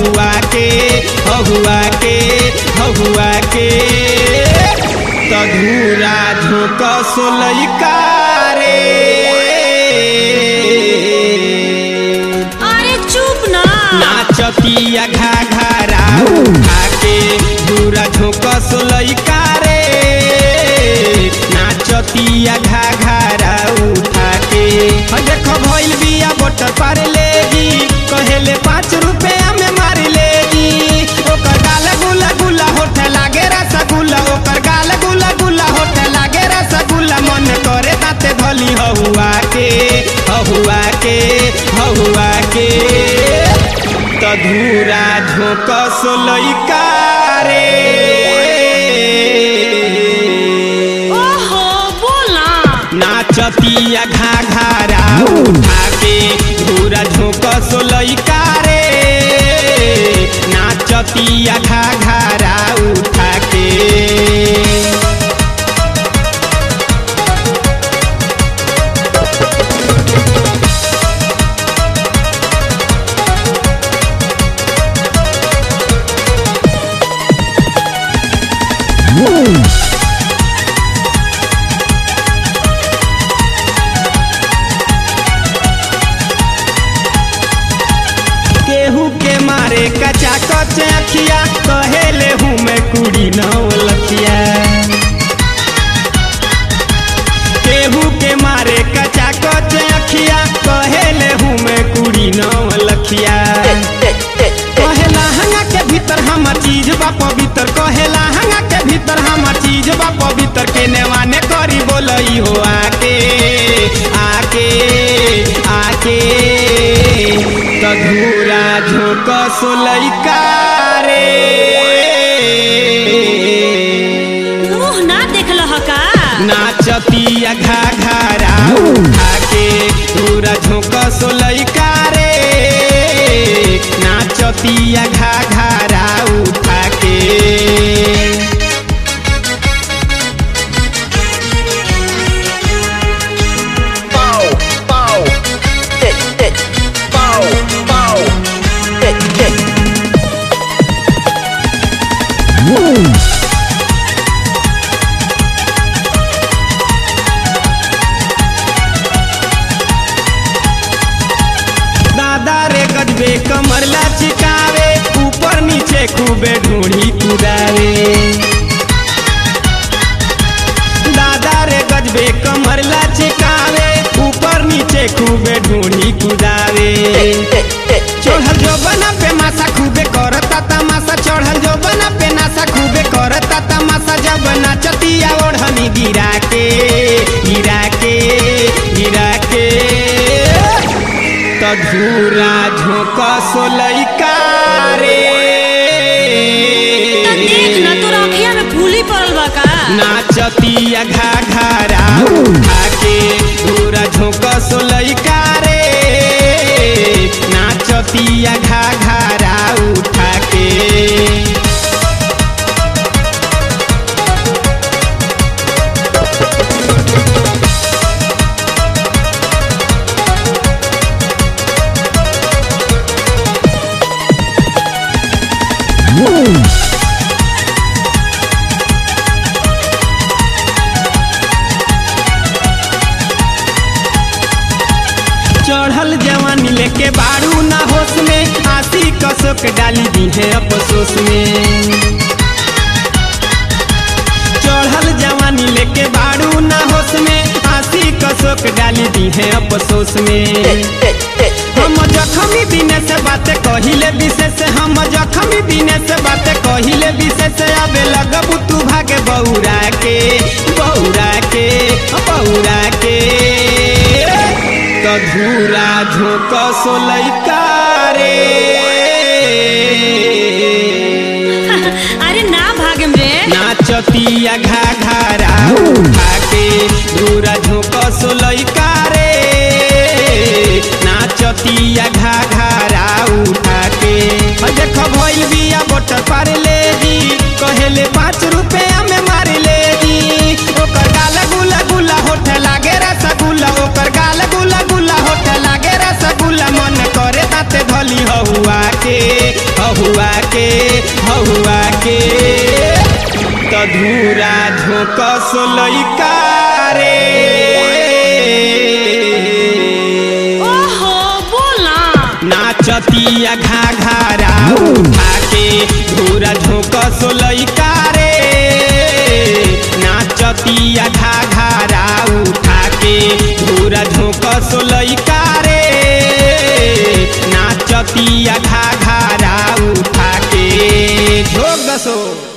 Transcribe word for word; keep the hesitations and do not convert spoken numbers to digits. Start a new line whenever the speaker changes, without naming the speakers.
हहुआ के हहुआ के हहुआ के तधूरा झोंक सोलैका रे।
अरे चुप ना।
नाचतिया घाघरा उठा के धूरा झोंक सोलैका रे। नाचतिया घाघरा उठा के देखो भइल बिया बोटर पार लेगी कहेले पाँच रुपया में मार लेगी। ओकर गाल गुला गुला होठ लागे रसगुल्ला ओकर गाल गुला गुला होठ लागे रसगुल्ला मन करे दाते धली हहुआ के हहुआ के हहुआ के तधूरा झोंक सोलैका रे।
ओहो बोला।
नाचतिया घाघरा उठा के धूरा झोंक सोलैका रे। नाचतिया घाघरा उठा के केहू के मारे कचा कच अखिया कहेले हूँ मैं कुड़ी नौ लखिया। केहू के मारे कचा कच अखिया कहेले हूँ मैं कुड़ी नौ लखिया। कहेला हंगा के भीतर हमर चीज बा पवित्र कहेला हंगा के भीतर हमर चीज बा पवित्र के नेवाने करी बोलई हो आके आके आके तधूरा झोंक सोलैका रे।
मुँह ना देखल का।
नाचतिया घाघरा उठा के धूरा झोंक सोलैका रे। नाचतिया घाघरा उठा के दादा रे गजबे कमर लचकावे ऊपर नीचे खूबे ढूंढी कुदावे। दादा रे गजबे कमर लचकावे ऊपर नीचे खूबे ढूंढी कुदावे। चढ़ल जो बना पे मासा खूबे करता तमाशा चढ़ल जो बना पे नासा खूबे करता तमाशा जब नाचतिया ओढ़नी गिरा के गिरा के गिरा के तधूरा झोंक सोलैका रे।
तो देख ना तोरा अखिया में फूली पड़ल बा का।
नाचतिया घाघरा उठा के धूरा झोंक सोलैका रे। नाचतिया घाघरा उठा के चढ़ल जवानी लेके बारू ना होश में आशी कसोक डाली दी है अफसोस में। चढ़ल जवानी लेके बारू ना होश में आशी कसोक डाली दी है अफसोस में। हम जखमी दिने से बातें कहिले विशेष हम जखमी दिने से बातें कहिले विशेष अबे लगबू तू भागे बौरा के बौरा के बौरा के तधूरा झोंक सोलैका रे।
अरे ना भागम रे।
नाचतिया घाघरा उठा के धूरा झोंक सोलैका रे। नाचतिया घाघरा उठा के देखो भइल बिया बोटर पार लेगी कहेले पाँच रुपया में मार लेगी। ओकर गाल गुला गुला होठ लागे रसगुल्ला ओकर गाल गुला गुला होठ लागे रसगुल्ला मन करे दाते धली हहुआ के हहुआ के हहुआ के तो धूरा झोंक सोलैका रे
ओहो बोला
नाचतिया घाघरा उठा के धूरा झोंक सोलैका रे नाचतिया घाघरा उठा के धूरा झोंक सोलैका रे नाचतिया घाघरा उठा के झोंक दसो।